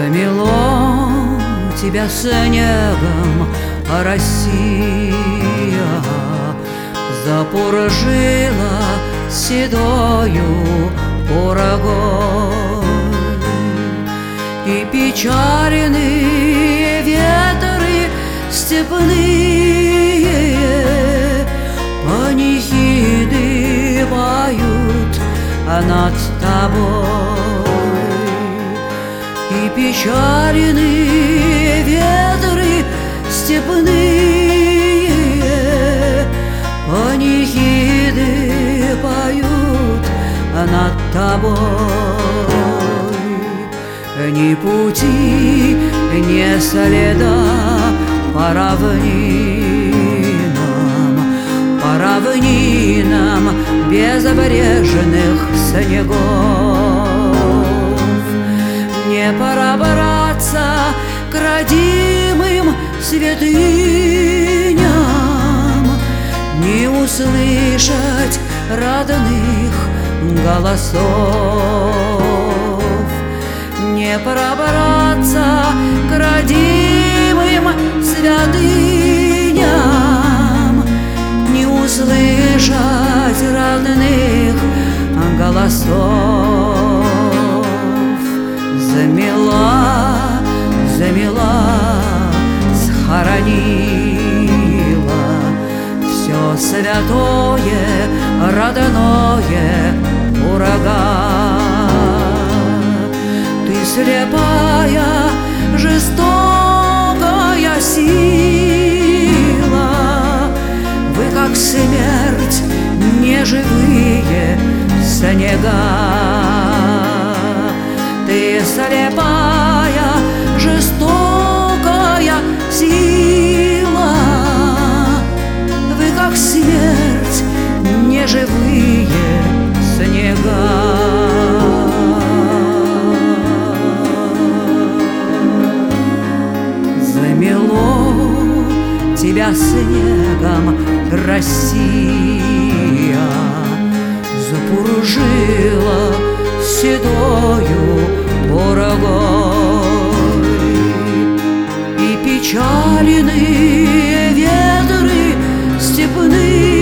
Замело тебя снегом, Россия, запорожила седою курагой. И печальные ветры степные панихиды поют над тобой. И печальные ветры степные панихиды поют над тобой. Ни пути, ни следа по равнинам безбрежных снегов. Не пробраться к родимым святыням, не услышать родных голосов. Не пробраться к родимым святыням, не услышать родных голосов. Замела, схоронила все святое, родное ураган. Ты слепая, жестокая сила, вы как смерть, неживые снега. Ты слепая, жестокая сила, вы как смерть, неживые снега. Замело тебя снегом, Россия, запорожила седою курагой. И печальные ветры степные